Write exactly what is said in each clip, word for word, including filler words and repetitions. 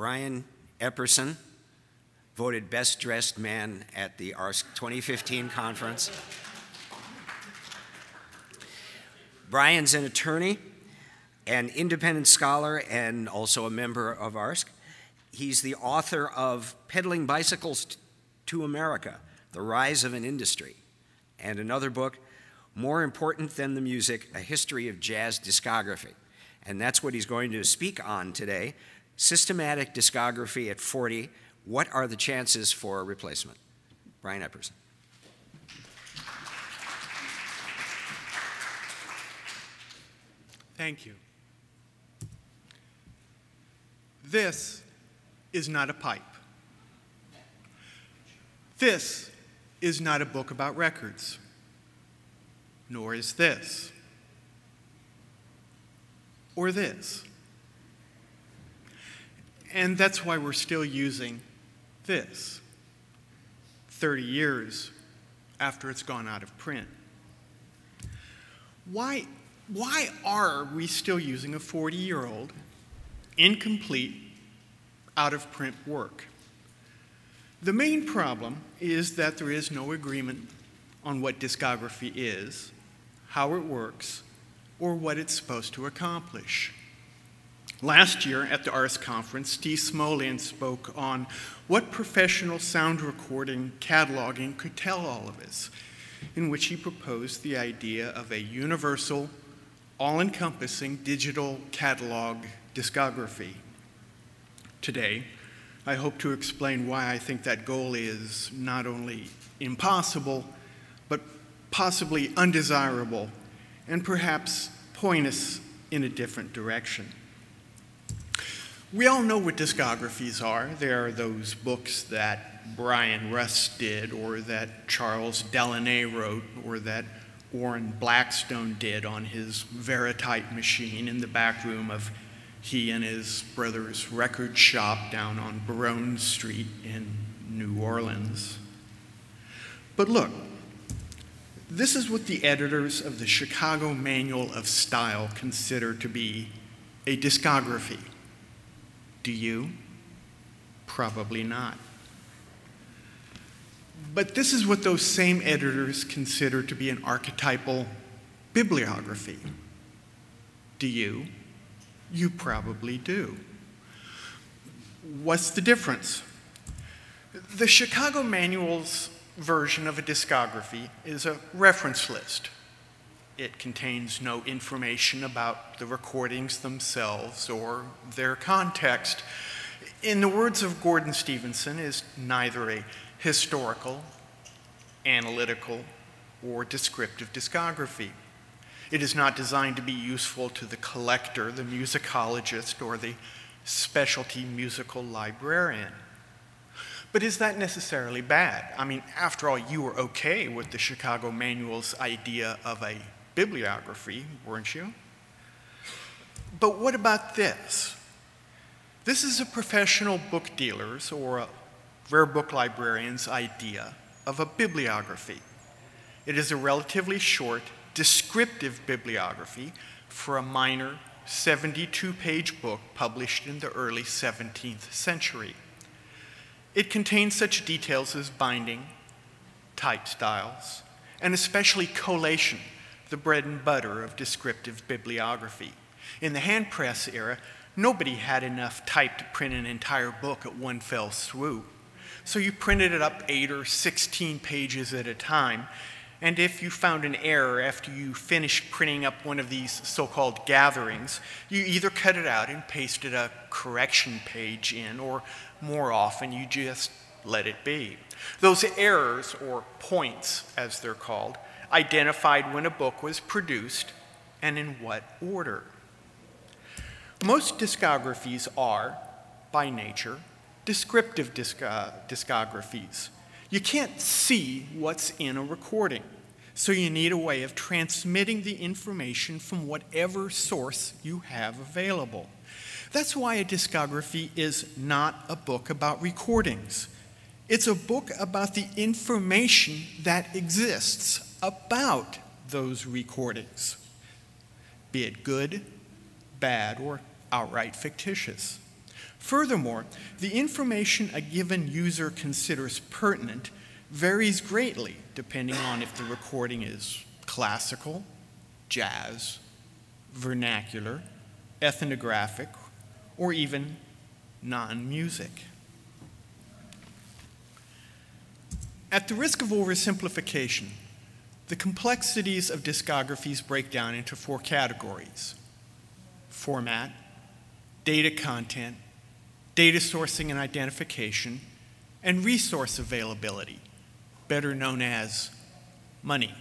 Brian Epperson, voted Best Dressed Man at the A R S C twenty fifteen conference. Brian's an attorney, an independent scholar, and also a member of A R S C. He's the author of Peddling Bicycles to America, The Rise of an Industry, and another book, More Important Than the Music, A History of Jazz Discography. And that's what he's going to speak on today, Systematic Discography at forty, What Are the Chances for a Replacement? Brian Epperson. Thank you. This is not a pipe. This is not a book about records, nor is this, or this. And that's why we're still using this, thirty years after it's gone out of print. Why, why are we still using a forty-year-old, incomplete, out-of-print work? The main problem is that there is no agreement on what discography is, how it works, or what it's supposed to accomplish. Last year at the A R S conference, Steve Smolian spoke on what professional sound recording cataloging could tell all of us, in which he proposed the idea of a universal, all-encompassing digital catalog discography. Today, I hope to explain why I think that goal is not only impossible, but possibly undesirable, and perhaps point us in a different direction. We all know what discographies are. They are those books that Brian Rust did, or that Charles Delaney wrote, or that Warren Blackstone did on his Veritype machine in the back room of he and his brother's record shop down on Baronne Street in New Orleans. But look, this is what the editors of the Chicago Manual of Style consider to be a discography. Do you? Probably not. But this is what those same editors consider to be an archetypal bibliography. Do you? You probably do. What's the difference? The Chicago Manual's version of a discography is a reference list. It contains no information about the recordings themselves or their context. In the words of Gordon Stevenson, it is neither a historical, analytical, or descriptive discography. It is not designed to be useful to the collector, the musicologist, or the specialty musical librarian. But is that necessarily bad? I mean, after all, you were okay with the Chicago Manual's idea of a bibliography, weren't you? But what about this? This is a professional book dealer's or a rare book librarian's idea of a bibliography. It is a relatively short, descriptive bibliography for a minor seventy-two page book published in the early seventeenth century. It contains such details as binding, type styles, and especially collation, the bread and butter of descriptive bibliography. In the hand press era, nobody had enough type to print an entire book at one fell swoop. So you printed it up eight or sixteen pages at a time, and if you found an error after you finished printing up one of these so-called gatherings, you either cut it out and pasted a correction page in, or more often you just let it be. Those errors, or points as they're called, identified when a book was produced and in what order. Most discographies are, by nature, descriptive disc- discographies. You can't see what's in a recording, so you need a way of transmitting the information from whatever source you have available. That's why a discography is not a book about recordings. It's a book about the information that exists about those recordings, be it good, bad, or outright fictitious. Furthermore, the information a given user considers pertinent varies greatly depending on if the recording is classical, jazz, vernacular, ethnographic, or even non-music. At the risk of oversimplification, the complexities of discographies break down into four categories: format, data content, data sourcing and identification, and resource availability, better known as money.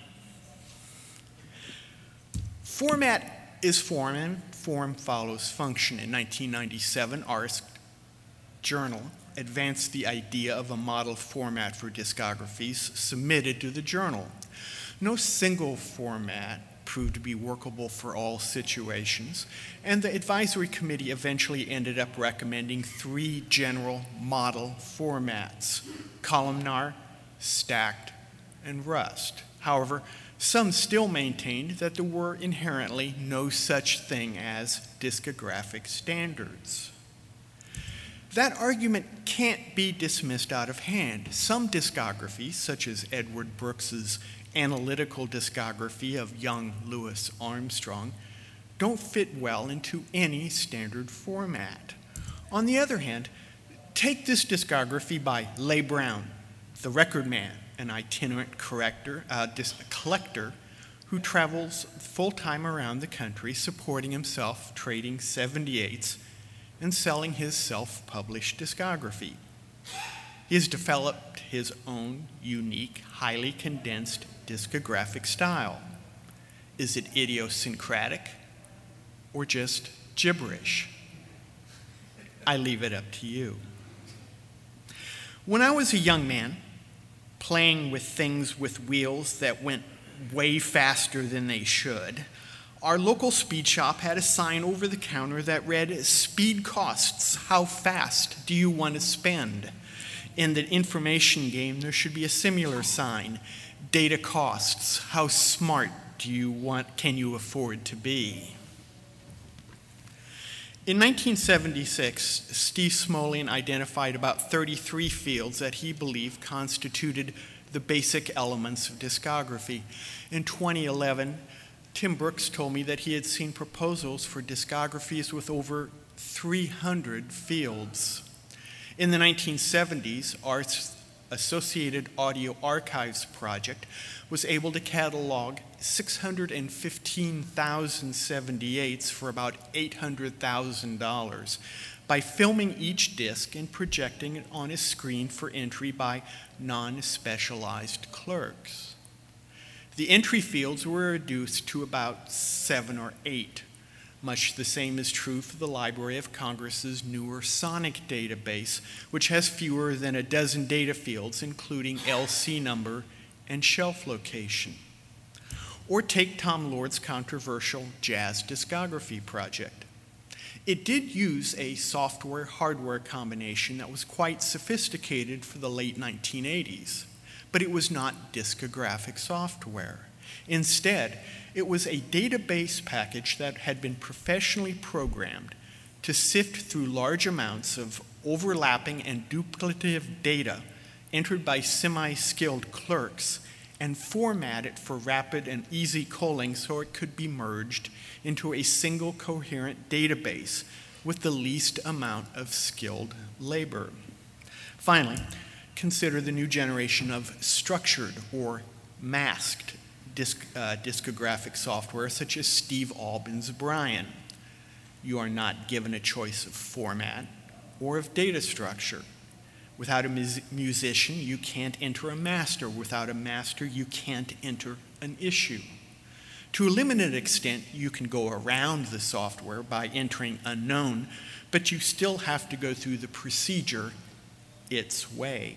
Format is form, and form follows function. In nineteen ninety-seven, ARSC Journal advanced the idea of a model format for discographies submitted to the journal. No single format proved to be workable for all situations, and the advisory committee eventually ended up recommending three general model formats: columnar, stacked, and Rust. However, some still maintained that there were inherently no such thing as discographic standards. That argument can't be dismissed out of hand. Some discographies, such as Edward Brooks's analytical discography of young Louis Armstrong, don't fit well into any standard format. On the other hand, take this discography by Leigh Brown, the record man, an itinerant corrector, uh, dis- collector who travels full-time around the country, supporting himself, trading seventy-eights, and selling his self-published discography. He has developed his own unique, highly condensed discographic style. Is it idiosyncratic or just gibberish? I leave it up to you. When I was a young man, playing with things with wheels that went way faster than they should, our local speed shop had a sign over the counter that read, "Speed costs, how fast do you want to spend?" In the information game, there should be a similar sign, "Data costs, how smart do you want, can you afford to be?" In nineteen seventy-six, Steve Smolian identified about thirty-three fields that he believed constituted the basic elements of discography. In twenty eleven, Tim Brooks told me that he had seen proposals for discographies with over three hundred fields. In the nineteen seventies, our Associated Audio Archives project was able to catalog six hundred fifteen thousand seventy-eights for about eight hundred thousand dollars by filming each disc and projecting it on a screen for entry by non-specialized clerks. The entry fields were reduced to about seven or eight. Much the same is true for the Library of Congress's newer Sonic database, which has fewer than a dozen data fields, including L C number and shelf location. Or take Tom Lord's controversial Jazz Discography project. It did use a software-hardware combination that was quite sophisticated for the late nineteen eighties. But it was not discographic software. Instead, it was a database package that had been professionally programmed to sift through large amounts of overlapping and duplicative data entered by semi-skilled clerks and format it for rapid and easy culling so it could be merged into a single coherent database with the least amount of skilled labor. Finally, consider the new generation of structured or masked disc, uh, discographic software such as Steve Albin's Brian. You are not given a choice of format or of data structure. Without a mus- musician, you can't enter a master. Without a master, you can't enter an issue. To a limited extent, you can go around the software by entering unknown, but you still have to go through the procedure its way.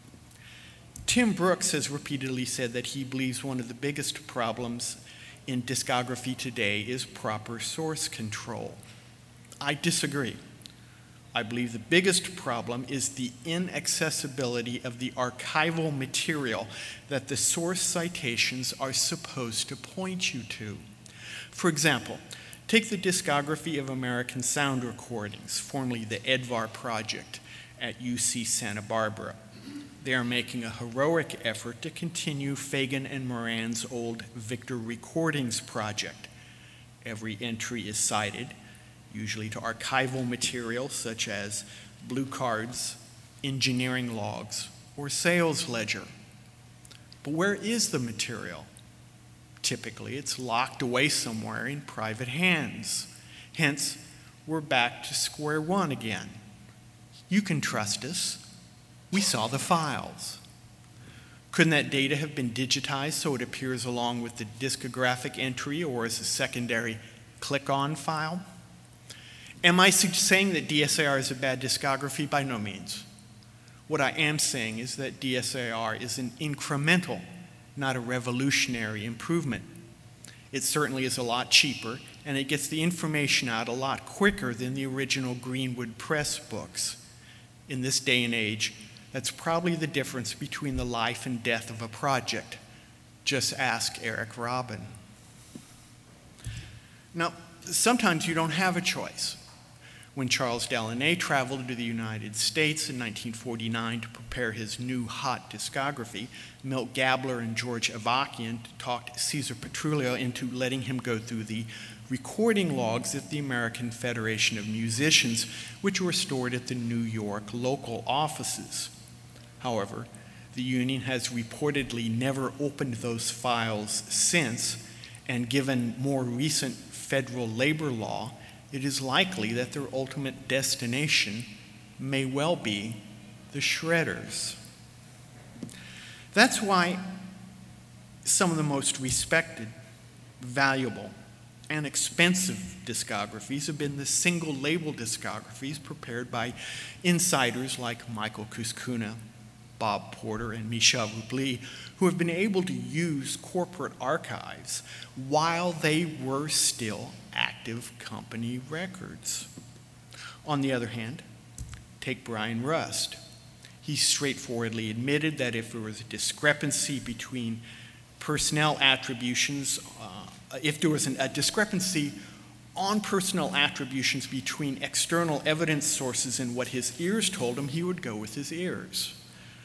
Tim Brooks has repeatedly said that he believes one of the biggest problems in discography today is proper source control. I disagree. I believe the biggest problem is the inaccessibility of the archival material that the source citations are supposed to point you to. For example, Take the Discography of American Sound Recordings, formerly the E D V A R project at U C Santa Barbara. They are making a heroic effort to continue Fagan and Moran's old Victor Recordings project. Every entry is cited, usually to archival material such as blue cards, engineering logs, or sales ledger. But where is the material? Typically, it's locked away somewhere in private hands. Hence, we're back to square one again. You can trust us. We saw the files. Couldn't that data have been digitized so it appears along with the discographic entry or as a secondary click-on file? Am I saying that D S A R is a bad discography? By no means. What I am saying is that D S A R is an incremental, not a revolutionary improvement. It certainly is a lot cheaper, and it gets the information out a lot quicker than the original Greenwood Press books. In this day and age, that's probably the difference between the life and death of a project. Just ask Eric Robin. Now, sometimes you don't have a choice. When Charles Delaunay traveled to the United States in nineteen forty-nine to prepare his new hot discography, Milt Gabler and George Avakian talked Cesar Petrullio into letting him go through the recording logs at the American Federation of Musicians, which were stored at the New York local offices. However, the union has reportedly never opened those files since, and given more recent federal labor law, it is likely that their ultimate destination may well be the shredders. That's why some of the most respected, valuable, and expensive discographies have been the single label discographies prepared by insiders like Michael Kuskuna, Bob Porter, and Michel Roubli, who have been able to use corporate archives while they were still active company records. On the other hand, take Brian Rust. He straightforwardly admitted that if there was a discrepancy between personnel attributions, uh, if there was an, a discrepancy on personnel attributions between external evidence sources and what his ears told him, he would go with his ears.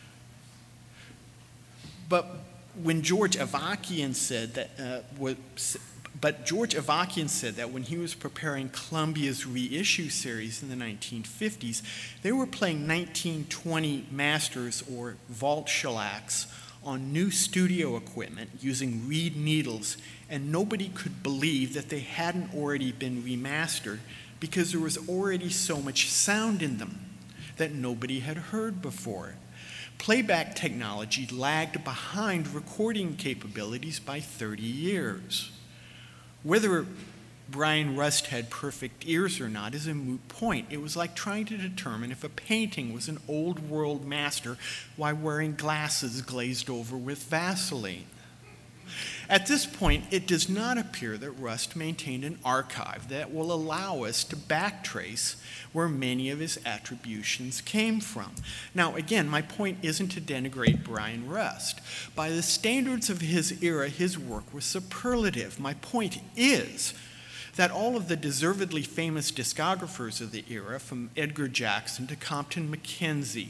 But when George Avakian said that, uh, was, but George Avakian said that when he was preparing Columbia's reissue series in the nineteen fifties, they were playing nineteen twenty masters or vault shellacs on new studio equipment using reed needles, and nobody could believe that they hadn't already been remastered because there was already so much sound in them that nobody had heard before. Playback technology lagged behind recording capabilities by thirty years. Whether Brian Rust had perfect ears or not is a moot point. It was like trying to determine if a painting was an old world master while wearing glasses glazed over with Vaseline. At this point, it does not appear that Rust maintained an archive that will allow us to backtrace where many of his attributions came from. Now, again, my point isn't to denigrate Brian Rust. By the standards of his era, his work was superlative. My point is that all of the deservedly famous discographers of the era, from Edgar Jackson to Compton Mackenzie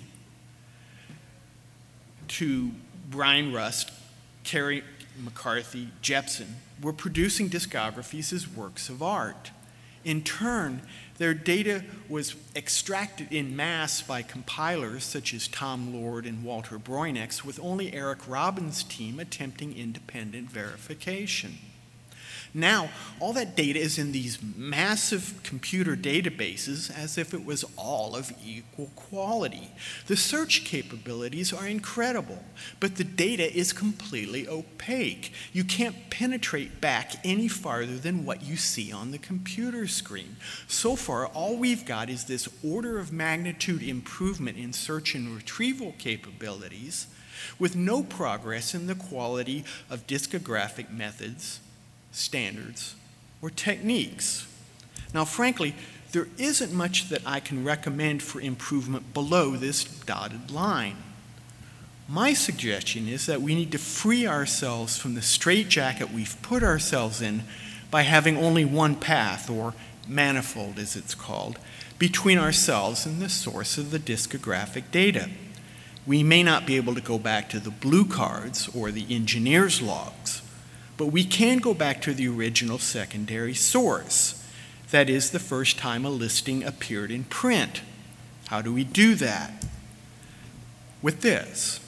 to Brian Rust, Kerry McCarthy, Jepson, were producing discographies as works of art. In turn, their data was extracted in mass by compilers such as Tom Lord and Walter Broinex, with only Eric Robin's team attempting independent verification. Now, all that data is in these massive computer databases as if it was all of equal quality. The search capabilities are incredible, but the data is completely opaque. You can't penetrate back any farther than what you see on the computer screen. So far, all we've got is this order of magnitude improvement in search and retrieval capabilities, with no progress in the quality of discographic methods, standards, or techniques. Now, frankly, there isn't much that I can recommend for improvement below this dotted line. My suggestion is that we need to free ourselves from the straitjacket we've put ourselves in by having only one path, or manifold as it's called, between ourselves and the source of the discographic data. We may not be able to go back to the blue cards or the engineer's logs, but we can go back to the original secondary source. That is, the first time a listing appeared in print. How do we do that? With this.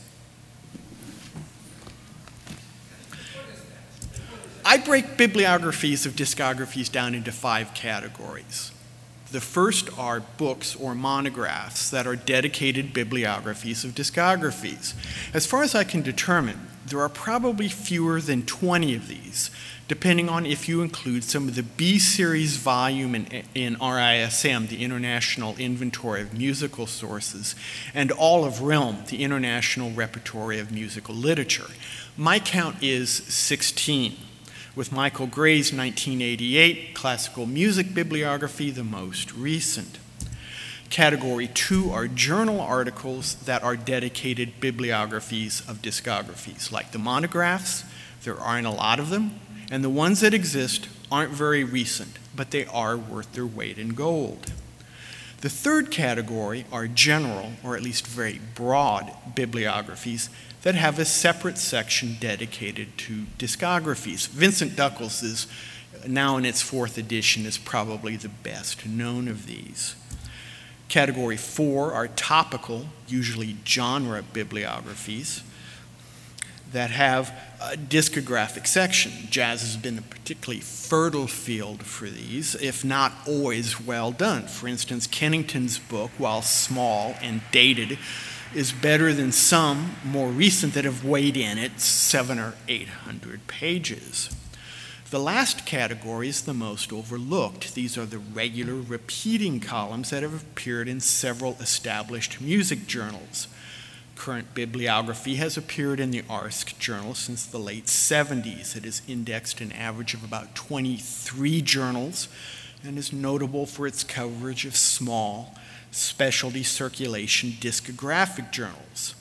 I break bibliographies of discographies down into five categories. The first are books or monographs that are dedicated bibliographies of discographies. As far as I can determine, there are probably fewer than twenty of these, depending on if you include some of the B-series volume in, in R I S M, the International Inventory of Musical Sources, and all of RILM, the International Repertory of Musical Literature. My count is sixteen. With Michael Gray's nineteen eighty-eight Classical Music Bibliography the most recent. Category two are journal articles that are dedicated bibliographies of discographies, like the monographs. There aren't a lot of them, and the ones that exist aren't very recent, but they are worth their weight in gold. The third category are general, or at least very broad, bibliographies that have a separate section dedicated to discographies. Vincent Duckles' now in its fourth edition is probably the best known of these. Category four are topical, usually genre bibliographies that have a discographic section. Jazz has been a particularly fertile field for these, if not always well done. For instance, Kennington's book, while small and dated, is better than some more recent that have weighed in at seven or eight hundred pages. The last category is the most overlooked. These are the regular repeating columns that have appeared in several established music journals. Current bibliography has appeared in the A R S C journal since the late seventies. It has indexed an average of about twenty-three journals and is notable for its coverage of small, specialty circulation discographic journals.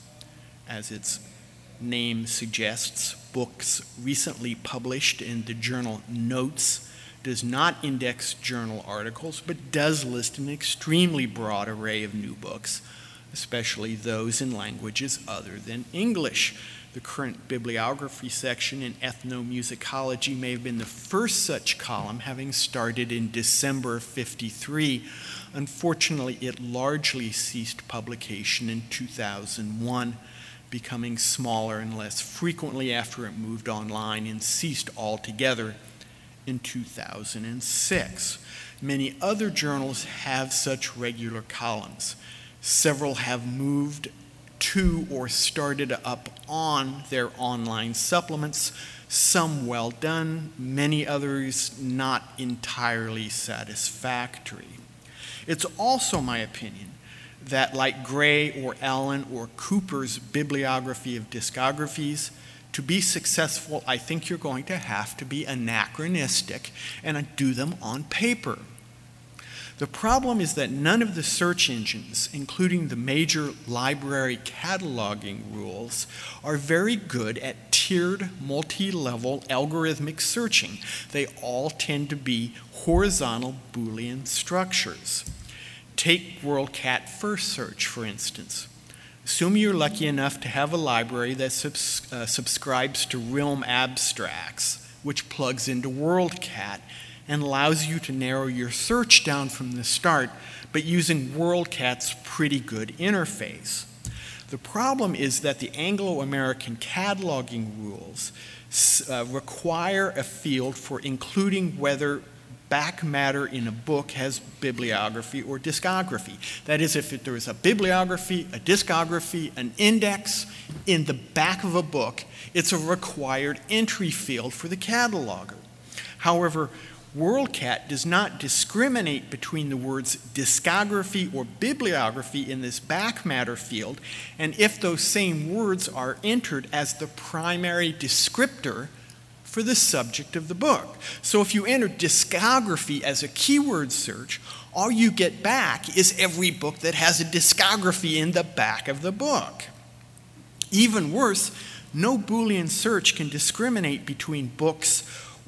As its name suggests, books recently published in the journal Notes does not index journal articles, but does list an extremely broad array of new books, especially those in languages other than English. The current bibliography section in Ethnomusicology may have been the first such column, having started in December of fifty-three. Unfortunately, it largely ceased publication in two thousand one, becoming smaller and less frequently after it moved online and ceased altogether in two thousand six. Many other journals have such regular columns. Several have moved to or started up on their online supplements, some well done, many others not entirely satisfactory. It's also my opinion that, like Gray or Allen or Cooper's bibliography of discographies, to be successful, I think you're going to have to be anachronistic and do them on paper. The problem is that none of the search engines, including the major library cataloging rules, are very good at tiered, multi-level algorithmic searching. They all tend to be horizontal Boolean structures. Take WorldCat First Search, for instance. Assume you're lucky enough to have a library that subs- uh, subscribes to RILM Abstracts, which plugs into WorldCat and allows you to narrow your search down from the start, but using WorldCat's pretty good interface. The problem is that the Anglo-American cataloging rules uh, require a field for including whether back matter in a book has bibliography or discography. That is, if there is a bibliography, a discography, an index in the back of a book, it's a required entry field for the cataloger. However, WorldCat does not discriminate between the words discography or bibliography in this back matter field, and if those same words are entered as the primary descriptor for the subject of the book. So if you enter discography as a keyword search, all you get back is every book that has a discography in the back of the book. Even worse, no Boolean search can discriminate between books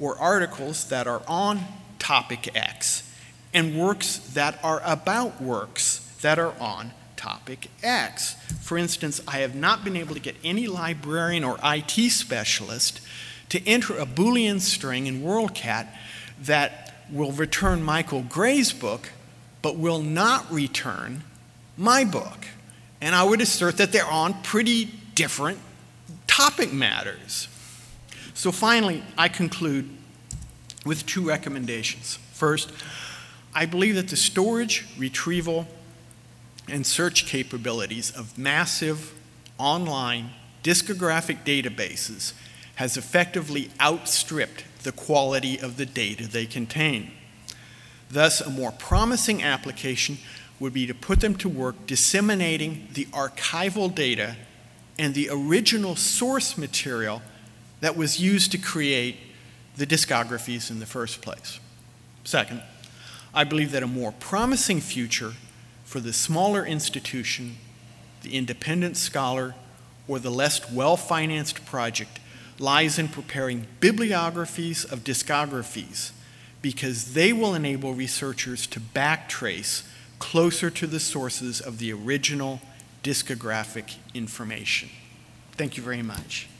or articles that are on topic X and works that are about works that are on topic X. For instance, I have not been able to get any librarian or I T specialist to enter a Boolean string in WorldCat that will return Michael Gray's book, but will not return my book. And I would assert that they're on pretty different topic matters. So finally, I conclude with two recommendations. First, I believe that the storage, retrieval, and search capabilities of massive online discographic databases has effectively outstripped the quality of the data they contain. Thus, a more promising application would be to put them to work disseminating the archival data and the original source material that was used to create the discographies in the first place. Second, I believe that a more promising future for the smaller institution, the independent scholar, or the less well-financed project lies in preparing bibliographies of discographies, because they will enable researchers to backtrace closer to the sources of the original discographic information. Thank you very much.